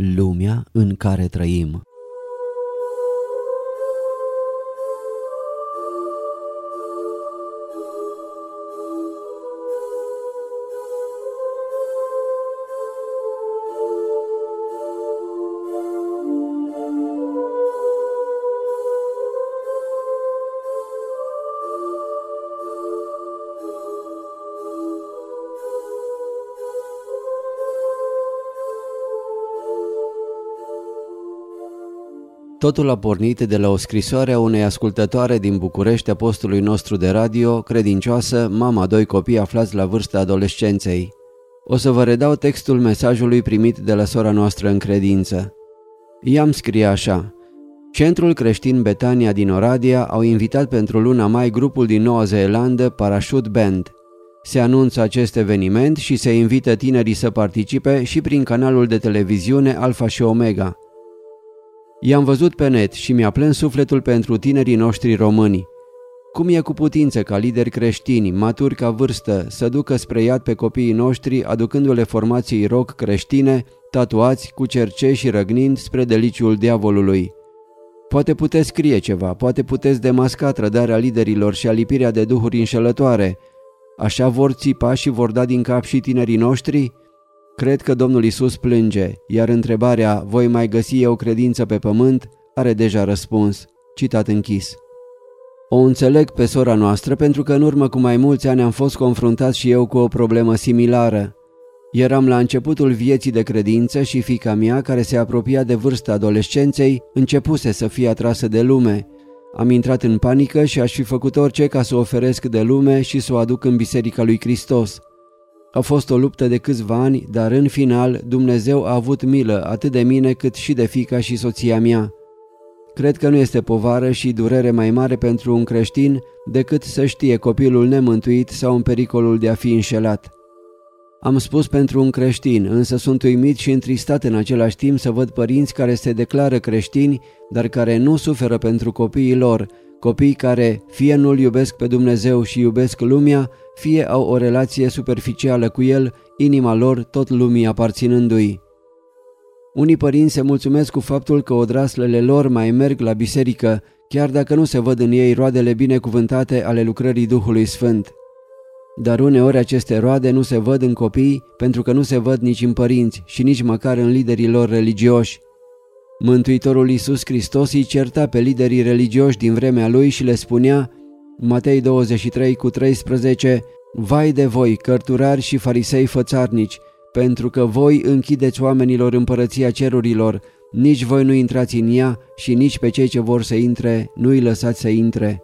lumea în care trăim. Totul a pornit de la o scrisoare a unei ascultătoare din București a postului nostru de radio, credincioasă, mama a 2 copii aflați la vârsta adolescenței. O să vă redau textul mesajului primit de la sora noastră în credință. Ea îmi scrie așa: Centrul creștin Betania din Oradea au invitat pentru luna mai grupul din Noua Zeelandă Parachute Band. Se anunță acest eveniment și se invită tinerii să participe și prin canalul de televiziune Alfa și Omega. I-am văzut pe net și mi-a plâns sufletul pentru tinerii noștri români. Cum e cu putință ca lideri creștini, maturi ca vârstă, să ducă spre iad pe copiii noștri, aducându-le formații rock creștine, tatuați, cu cercei și răgnind spre deliciul diavolului? Poate puteți scrie ceva, poate puteți demasca trădarea liderilor și alipirea de duhuri înșelătoare. Așa vor țipa și vor da din cap și tinerii noștri? Cred că Domnul Iisus plânge, iar întrebarea, voi mai găsi eu credință pe pământ, are deja răspuns. Citat închis. O înțeleg pe sora noastră pentru că în urmă cu mai mulți ani am fost confruntat și eu cu o problemă similară. Eram la începutul vieții de credință și fiica mea, care se apropia de vârsta adolescenței, începuse să fie atrasă de lume. Am intrat în panică și aș fi făcut orice ca să o oferesc de lume și să o aduc în Biserica lui Hristos. A fost o luptă de câțiva ani, dar în final Dumnezeu a avut milă atât de mine cât și de fiica și soția mea. Cred că nu este povară și durere mai mare pentru un creștin decât să știe copilul nemântuit sau în pericolul de a fi înșelat. Am spus pentru un creștin, însă sunt uimit și întristat în același timp să văd părinți care se declară creștini, dar care nu suferă pentru copiii lor, copii care fie nu-L iubesc pe Dumnezeu și iubesc lumea, fie au o relație superficială cu El, inima lor tot lumii aparținându-i. Unii părinți se mulțumesc cu faptul că odraslele lor mai merg la biserică, chiar dacă nu se văd în ei roadele binecuvântate ale lucrării Duhului Sfânt. Dar uneori aceste roade nu se văd în copii pentru că nu se văd nici în părinți și nici măcar în liderii lor religioși. Mântuitorul Iisus Hristos îi certa pe liderii religioși din vremea lui și le spunea, Matei 23:13, Vai de voi, cărturari și farisei fățarnici, pentru că voi închideți oamenilor împărăția cerurilor, nici voi nu intrați în ea și nici pe cei ce vor să intre nu îi lăsați să intre.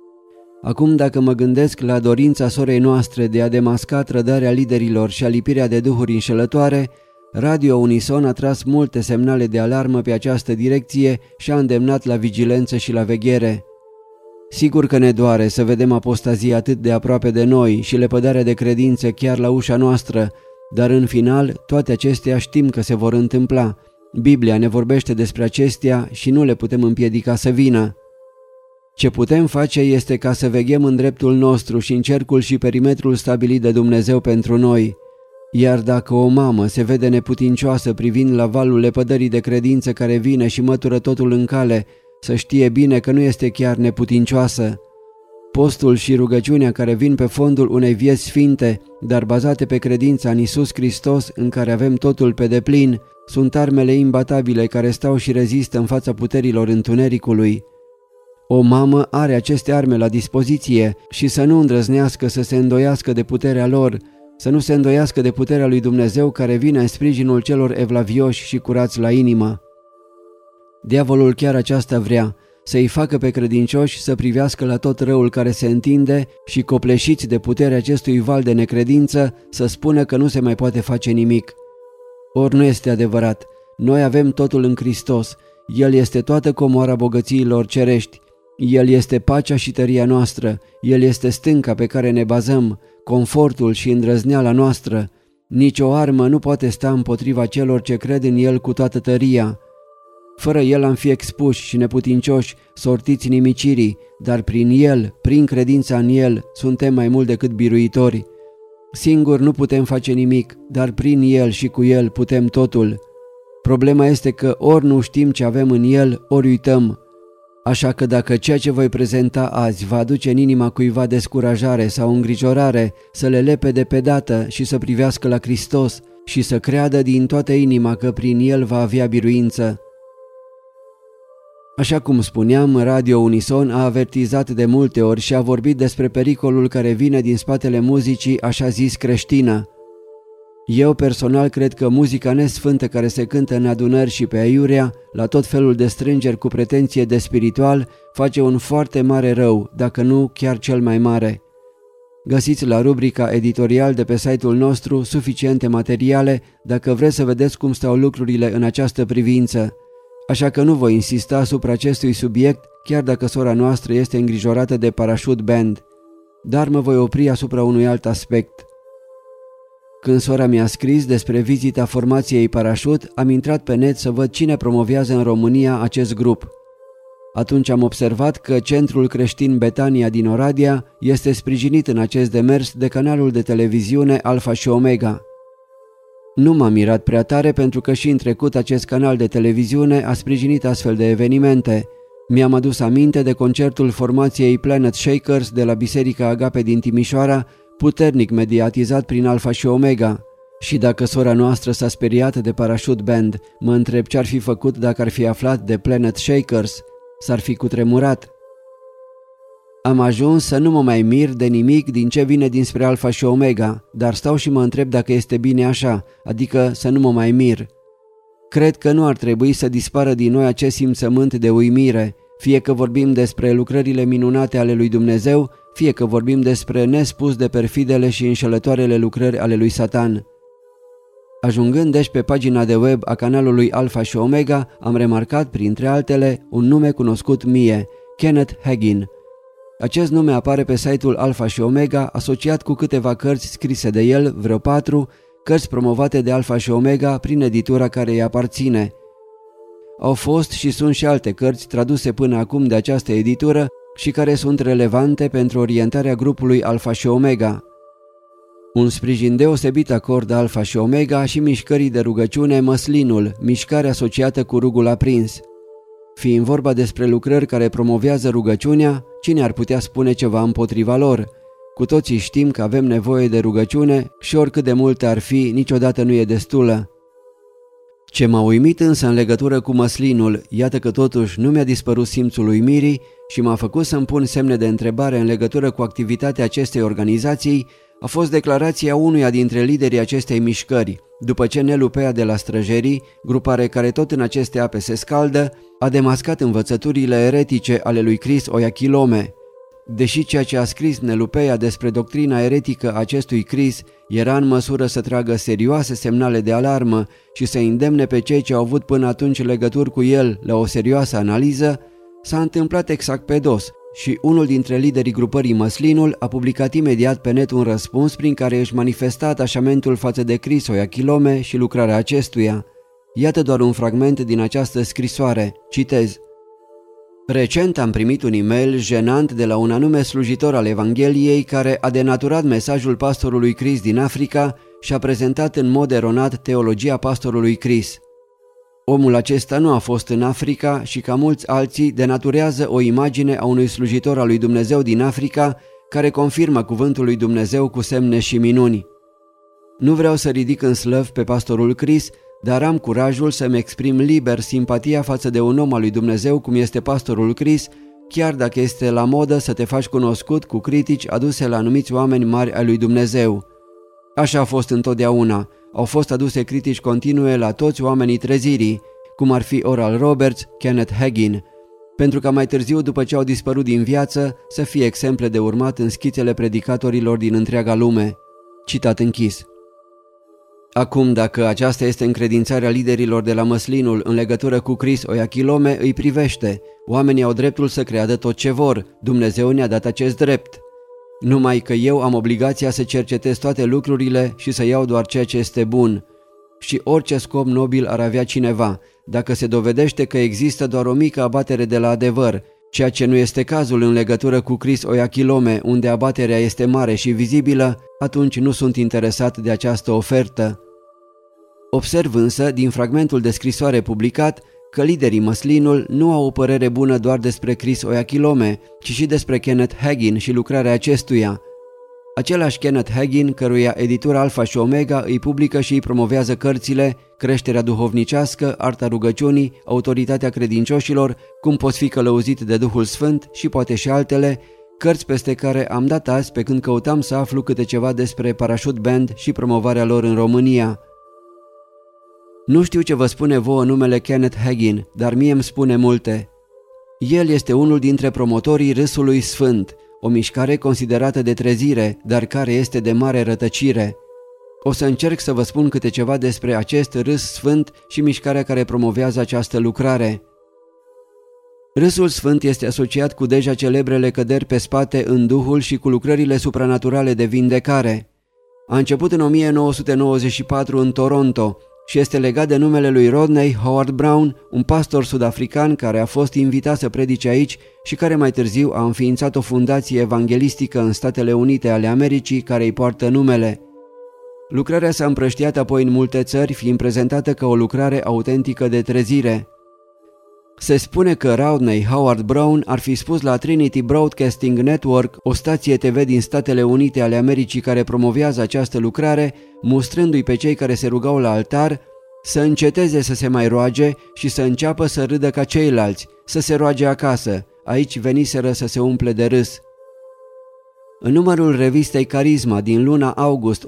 Acum, dacă mă gândesc la dorința sorei noastre de a demasca trădarea liderilor și alipirea de duhuri înșelătoare, Radio Unison a tras multe semnale de alarmă pe această direcție și a îndemnat la vigilență și la veghere. Sigur că ne doare să vedem apostazia atât de aproape de noi și lepădarea de credință chiar la ușa noastră, dar în final toate acestea știm că se vor întâmpla. Biblia ne vorbește despre acestea și nu le putem împiedica să vină. Ce putem face este ca să veghem în dreptul nostru și în cercul și perimetrul stabilit de Dumnezeu pentru noi. Iar dacă o mamă se vede neputincioasă privind la valul lepădării de credință care vine și mătură totul în cale, să știe bine că nu este chiar neputincioasă. Postul și rugăciunea care vin pe fondul unei vieți sfinte, dar bazate pe credința în Iisus Hristos, în care avem totul pe deplin, sunt armele imbatabile care stau și rezistă în fața puterilor întunericului. O mamă are aceste arme la dispoziție și să nu îndrăznească să se îndoiască de puterea lor, să nu se îndoiască de puterea lui Dumnezeu care vine în sprijinul celor evlavioși și curați la inimă. Diavolul chiar aceasta vrea, să-i facă pe credincioși să privească la tot răul care se întinde și, copleșiți de puterea acestui val de necredință, să spună că nu se mai poate face nimic. Ori nu este adevărat. Noi avem totul în Hristos. El este toată comoara bogățiilor cerești. El este pacea și tăria noastră. El este stânca pe care ne bazăm, confortul și îndrăzneala noastră. Nici o armă nu poate sta împotriva celor ce cred în El cu toată tăria. Fără El am fi expuși și neputincioși, sortiți nimicirii, dar prin El, prin credința în El, suntem mai mult decât biruitori. Singuri nu putem face nimic, dar prin El și cu El putem totul. Problema este că ori nu știm ce avem în el, ori uităm. Așa că dacă ceea ce voi prezenta azi va aduce în inima cuiva descurajare sau îngrijorare, să le lepede pe dată și să privească la Hristos și să creadă din toată inima că prin el va avea biruință. Așa cum spuneam, Radio Unison a avertizat de multe ori și a vorbit despre pericolul care vine din spatele muzicii așa zis creștină. Eu personal cred că muzica nesfântă care se cântă în adunări și pe aiurea, la tot felul de strângeri cu pretenție de spiritual, face un foarte mare rău, dacă nu chiar cel mai mare. Găsiți la rubrica editorial de pe site-ul nostru suficiente materiale dacă vreți să vedeți cum stau lucrurile în această privință. Așa că nu voi insista asupra acestui subiect, chiar dacă sora noastră este îngrijorată de Parachute Band. Dar mă voi opri asupra unui alt aspect. Când sora mi-a scris despre vizita formației Parachute, am intrat pe net să văd cine promovează în România acest grup. Atunci am observat că Centrul Creștin Betania din Oradea este sprijinit în acest demers de canalul de televiziune Alfa și Omega. Nu m-am mirat prea tare pentru că și în trecut acest canal de televiziune a sprijinit astfel de evenimente. Mi-am adus aminte de concertul formației Planet Shakers de la Biserica Agape din Timișoara, puternic mediatizat prin Alfa și Omega. Și dacă sora noastră s-a speriat de Parachute Band, mă întreb ce-ar fi făcut dacă ar fi aflat de Planet Shakers. S-ar fi cutremurat. Am ajuns să nu mă mai mir de nimic din ce vine dinspre Alfa și Omega, dar stau și mă întreb dacă este bine așa, adică să nu mă mai mir. Cred că nu ar trebui să dispară din noi acest simțământ de uimire, fie că vorbim despre lucrările minunate ale lui Dumnezeu, fie că vorbim despre nespus de perfidele și înșelătoarele lucrări ale lui Satan. Ajungând deci pe pagina de web a canalului Alfa și Omega, am remarcat, printre altele, un nume cunoscut mie, Kenneth Hagin. Acest nume apare pe site-ul Alfa și Omega, asociat cu câteva cărți scrise de el, vreo 4, cărți promovate de Alfa și Omega prin editura care îi aparține. Au fost și sunt și alte cărți traduse până acum de această editură și care sunt relevante pentru orientarea grupului Alfa și Omega. Un sprijin deosebit acordă Alfa și Omega și mișcării de rugăciune Măslinul, mișcare asociată cu rugul aprins. Fiind vorba despre lucrări care promovează rugăciunea, cine ar putea spune ceva împotriva lor? Cu toții știm că avem nevoie de rugăciune și oricât de multe ar fi, niciodată nu e destulă. Ce m-a uimit însă în legătură cu Măslinul, iată că totuși nu mi-a dispărut simțul uimirii și m-a făcut să-mi pun semne de întrebare în legătură cu activitatea acestei organizații, a fost declarația unuia dintre liderii acestei mișcări, după ce Nelu Pea de la Străjerii, grupare care tot în aceste ape se scaldă, a demascat învățăturile eretice ale lui Chris Oyakhilome. Deși ceea ce a scris Nelu Pea despre doctrina eretică a acestui Chris era în măsură să tragă serioase semnale de alarmă și să îndemne pe cei ce au avut până atunci legături cu el la o serioasă analiză, s-a întâmplat exact pe dos și unul dintre liderii grupării Măslinul a publicat imediat pe net un răspuns prin care își manifesta atașamentul față de Chris Oyakhilome și lucrarea acestuia. Iată doar un fragment din această scrisoare. Citez. Recent am primit un e-mail jenant de la un anume slujitor al Evangheliei care a denaturat mesajul pastorului Chris din Africa și a prezentat în mod eronat teologia pastorului Chris. Omul acesta nu a fost în Africa și, ca mulți alții, denaturează o imagine a unui slujitor al lui Dumnezeu din Africa care confirmă cuvântul lui Dumnezeu cu semne și minuni. Nu vreau să ridic în slăv pe pastorul Chris, dar am curajul să-mi exprim liber simpatia față de un om al lui Dumnezeu cum este pastorul Chris, chiar dacă este la modă să te faci cunoscut cu critici aduse la anumiți oameni mari ai lui Dumnezeu. Așa a fost întotdeauna. Au fost aduse critici continue la toți oamenii trezirii, cum ar fi Oral Roberts, Kenneth Hagin, pentru ca mai târziu, după ce au dispărut din viață, să fie exemple de urmat în schițele predicatorilor din întreaga lume. Citat închis. Acum, dacă aceasta este încredințarea liderilor de la Măslinul în legătură cu Chris Oyakhilome, îi privește. Oamenii au dreptul să creadă tot ce vor. Dumnezeu ne-a dat acest drept. Numai că eu am obligația să cercetez toate lucrurile și să iau doar ceea ce este bun. Și orice scop nobil ar avea cineva, dacă se dovedește că există doar o mică abatere de la adevăr, ceea ce nu este cazul în legătură cu Chris Oyakhilome, unde abaterea este mare și vizibilă, atunci nu sunt interesat de această ofertă. Observ însă, din fragmentul de scrisoare publicat, că liderii măslinul nu au o părere bună doar despre Chris Oyakhilome, ci și despre Kenneth Hagin și lucrarea acestuia. Același Kenneth Hagin, căruia editura Alpha și Omega îi publică și îi promovează cărțile Creșterea duhovnicească, Arta rugăciunii, Autoritatea credincioșilor, Cum poți fi călăuzit de Duhul Sfânt și poate și altele, cărți peste care am dat azi pe când căutam să aflu câte ceva despre Parachute Band și promovarea lor în România. Nu știu ce vă spune vouă numele Kenneth Hagin, dar mie îmi spune multe. El este unul dintre promotorii Râsului Sfânt, o mișcare considerată de trezire, dar care este de mare rătăcire. O să încerc să vă spun câte ceva despre acest Râs Sfânt și mișcarea care promovează această lucrare. Râsul Sfânt este asociat cu deja celebrele căderi pe spate în Duhul și cu lucrările supranaturale de vindecare. A început în 1994 în Toronto și este legat de numele lui Rodney Howard-Browne, un pastor sud-african care a fost invitat să predice aici și care mai târziu a înființat o fundație evanghelistică în Statele Unite ale Americii care îi poartă numele. Lucrarea s-a împrăștiat apoi în multe țări, fiind prezentată ca o lucrare autentică de trezire. Se spune că Rodney Howard-Browne ar fi spus la Trinity Broadcasting Network, o stație TV din Statele Unite ale Americii care promovează această lucrare, mustrându-i pe cei care se rugau la altar, să înceteze să se mai roage și să înceapă să râdă ca ceilalți, să se roage acasă, aici veniseră să se umple de râs. În numărul revistei Carisma din luna august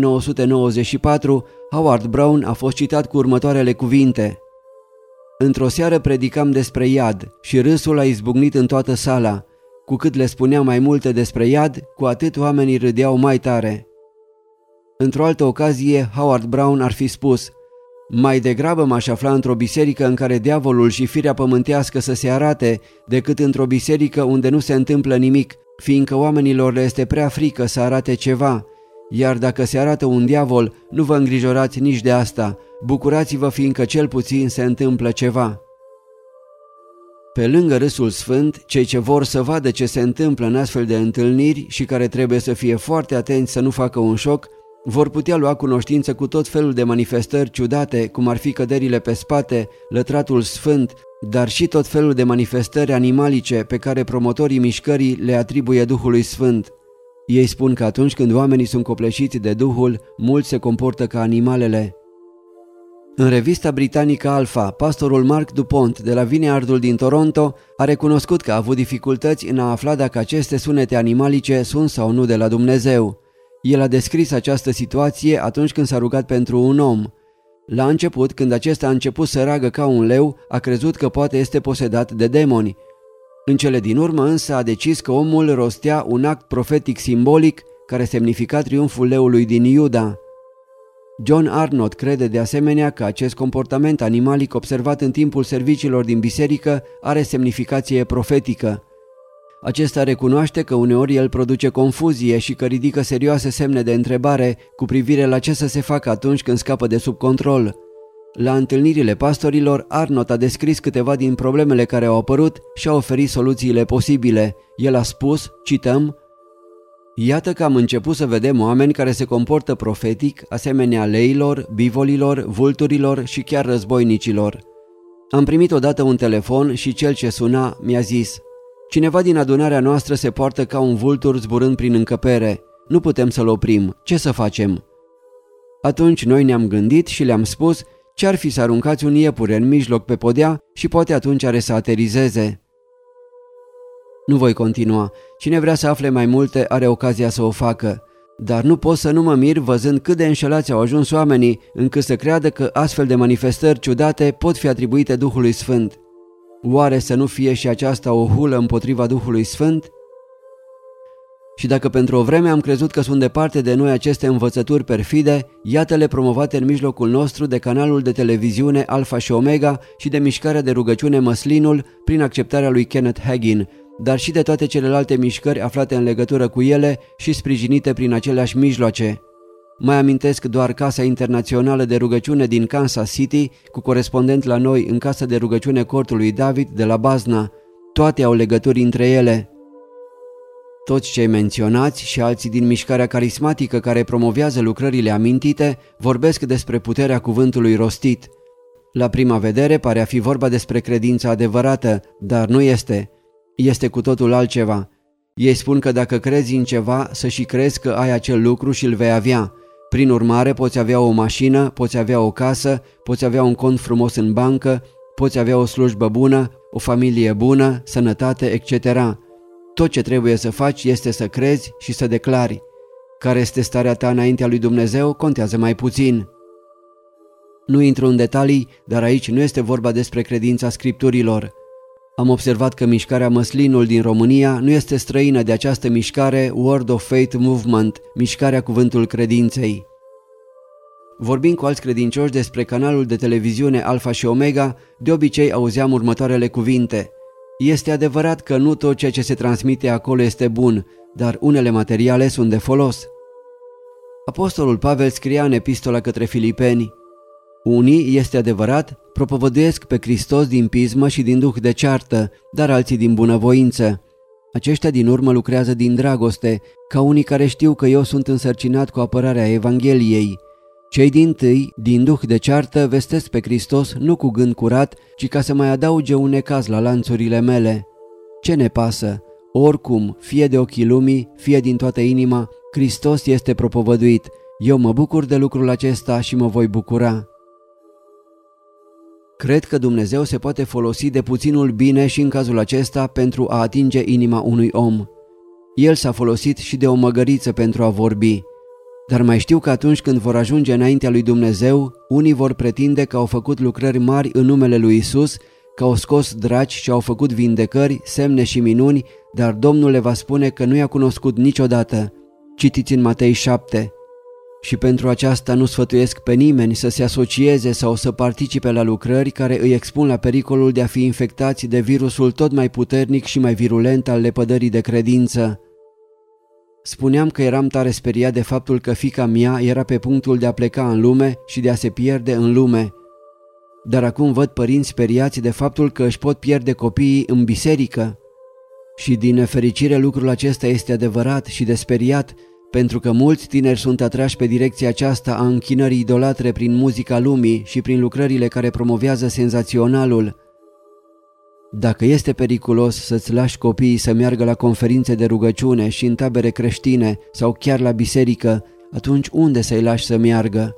1994, Howard-Browne a fost citat cu următoarele cuvinte: "Într-o seară predicam despre iad și râsul a izbucnit în toată sala. Cu cât le spuneam mai multe despre iad, cu atât oamenii râdeau mai tare." Într-o altă ocazie, Howard-Browne ar fi spus: "Mai degrabă m-aș afla într-o biserică în care diavolul și firea pământească să se arate, decât într-o biserică unde nu se întâmplă nimic, fiindcă oamenilor le este prea frică să arate ceva. Iar dacă se arată un diavol, nu vă îngrijorați nici de asta, bucurați-vă fiindcă cel puțin se întâmplă ceva." Pe lângă Râsul Sfânt, cei ce vor să vadă ce se întâmplă în astfel de întâlniri și care trebuie să fie foarte atenți să nu facă un șoc, vor putea lua cunoștință cu tot felul de manifestări ciudate, cum ar fi căderile pe spate, lătratul sfânt, dar și tot felul de manifestări animalice pe care promotorii mișcării le atribuie Duhului Sfânt. Ei spun că atunci când oamenii sunt copleșiți de Duhul, mulți se comportă ca animalele. În revista britanică Alpha, pastorul Mark Dupont de la Vineyardul din Toronto a recunoscut că a avut dificultăți în a afla dacă aceste sunete animalice sunt sau nu de la Dumnezeu. El a descris această situație atunci când s-a rugat pentru un om. La început, când acesta a început să ragă ca un leu, a crezut că poate este posedat de demoni. În cele din urmă însă a decis că omul rostea un act profetic simbolic care semnifica triumful leului din Iuda. John Arnott crede de asemenea că acest comportament animalic observat în timpul serviciilor din biserică are semnificație profetică. Acesta recunoaște că uneori el produce confuzie și că ridică serioase semne de întrebare cu privire la ce să se facă atunci când scapă de sub control. La întâlnirile pastorilor, Arnott a descris câteva din problemele care au apărut și a oferit soluțiile posibile. El a spus, cităm: "Iată că am început să vedem oameni care se comportă profetic, asemenea leilor, bivolilor, vulturilor și chiar războinicilor. Am primit odată un telefon și cel ce suna mi-a zis: cineva din adunarea noastră se poartă ca un vultur zburând prin încăpere. Nu putem să-l oprim. Ce să facem?" Atunci noi ne-am gândit și le-am spus: ce-ar fi să aruncați un iepure în mijloc pe podea și poate atunci are să aterizeze. Nu voi continua. Cine vrea să afle mai multe are ocazia să o facă. Dar nu pot să nu mă mir văzând cât de înșelați au ajuns oamenii încât să creadă că astfel de manifestări ciudate pot fi atribuite Duhului Sfânt. Oare să nu fie și aceasta o hulă împotriva Duhului Sfânt? Și dacă pentru o vreme am crezut că sunt departe de noi aceste învățături perfide, iată-le promovate în mijlocul nostru de canalul de televiziune Alpha și Omega și de mișcarea de rugăciune Măslinul prin acceptarea lui Kenneth Hagin, dar și de toate celelalte mișcări aflate în legătură cu ele și sprijinite prin aceleași mijloace. Mai amintesc doar Casa Internațională de Rugăciune din Kansas City, cu corespondent la noi în Casa de Rugăciune Cortului David de la Bazna. Toate au legături între ele. Toți cei menționați și alții din mișcarea carismatică care promovează lucrările amintite vorbesc despre puterea cuvântului rostit. La prima vedere pare a fi vorba despre credința adevărată, dar nu este. Este cu totul altceva. Ei spun că dacă crezi în ceva, să și crezi că ai acel lucru și îl vei avea. Prin urmare, poți avea o mașină, poți avea o casă, poți avea un cont frumos în bancă, poți avea o slujbă bună, o familie bună, sănătate, etc. Tot ce trebuie să faci este să crezi și să declari. Care este starea ta înaintea lui Dumnezeu contează mai puțin. Nu intru în detalii, dar aici nu este vorba despre credința Scripturilor. Am observat că mișcarea Măslinul din România nu este străină de această mișcare Word of Faith Movement, mișcarea cuvântul credinței. Vorbind cu alți credincioși despre canalul de televiziune Alfa și Omega, de obicei auzeam următoarele cuvinte. Este adevărat că nu tot ceea ce se transmite acolo este bun, dar unele materiale sunt de folos. Apostolul Pavel scria în epistola către Filipeni: unii, este adevărat, propovăduiesc pe Hristos din pismă și din duh de ceartă, dar alții din bunăvoință. Aceștia din urmă lucrează din dragoste, ca unii care știu că eu sunt însărcinat cu apărarea Evangheliei. Cei dintâi, din duh de ceartă, vestesc pe Hristos nu cu gând curat, ci ca să mai adauge un necaz la lanțurile mele. Ce ne pasă? Oricum, fie de ochii lumii, fie din toată inima, Hristos este propovăduit. Eu mă bucur de lucrul acesta și mă voi bucura. Cred că Dumnezeu se poate folosi de puținul bine și în cazul acesta pentru a atinge inima unui om. El s-a folosit și de o măgăriță pentru a vorbi. Dar mai știu că atunci când vor ajunge înaintea lui Dumnezeu, unii vor pretinde că au făcut lucrări mari în numele lui Isus, că au scos draci și au făcut vindecări, semne și minuni, dar Domnul le va spune că nu i-a cunoscut niciodată. Citiți în Matei 7. Și pentru aceasta nu sfătuiesc pe nimeni să se asocieze sau să participe la lucrări care îi expun la pericolul de a fi infectați de virusul tot mai puternic și mai virulent al lepădării de credință. Spuneam că eram tare speriat de faptul că fiica mea era pe punctul de a pleca în lume și de a se pierde în lume. Dar acum văd părinți speriați de faptul că își pot pierde copiii în biserică. Și din nefericire lucrul acesta este adevărat și de speriat, pentru că mulți tineri sunt atrași pe direcția aceasta a închinării idolatre prin muzica lumii și prin lucrările care promovează senzaționalul. Dacă este periculos să-ți lași copiii să meargă la conferințe de rugăciune și în tabere creștine sau chiar la biserică, atunci unde să-i lași să meargă?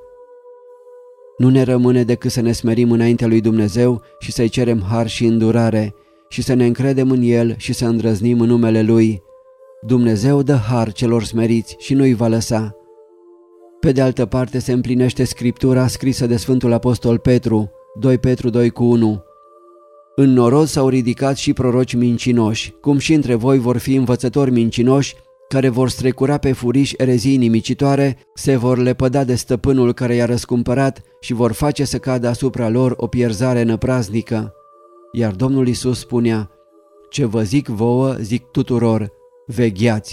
Nu ne rămâne decât să ne smerim înaintea lui Dumnezeu și să-i cerem har și îndurare și să ne încredem în El și să îndrăznim în numele Lui. Dumnezeu dă har celor smeriți și nu-i va lăsa. Pe de altă parte se împlinește Scriptura scrisă de Sfântul Apostol Petru, 2 Petru 2:1. În norod s-au ridicat și proroci mincinoși, cum și între voi vor fi învățători mincinoși, care vor strecura pe furiș erezii nimicitoare, se vor lepăda de stăpânul care i-a răscumpărat și vor face să cadă asupra lor o pierzare năpraznică. Iar Domnul Iisus spunea: ce vă zic vouă, zic tuturor, vegheați!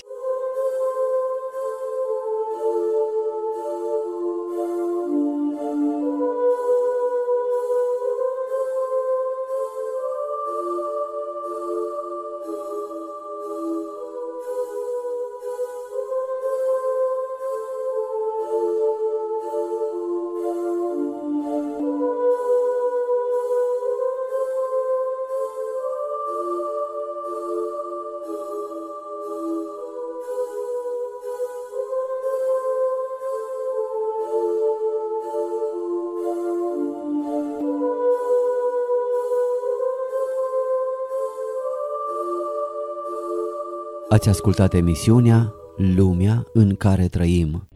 Ați ascultat emisiunea Lumea în care trăim.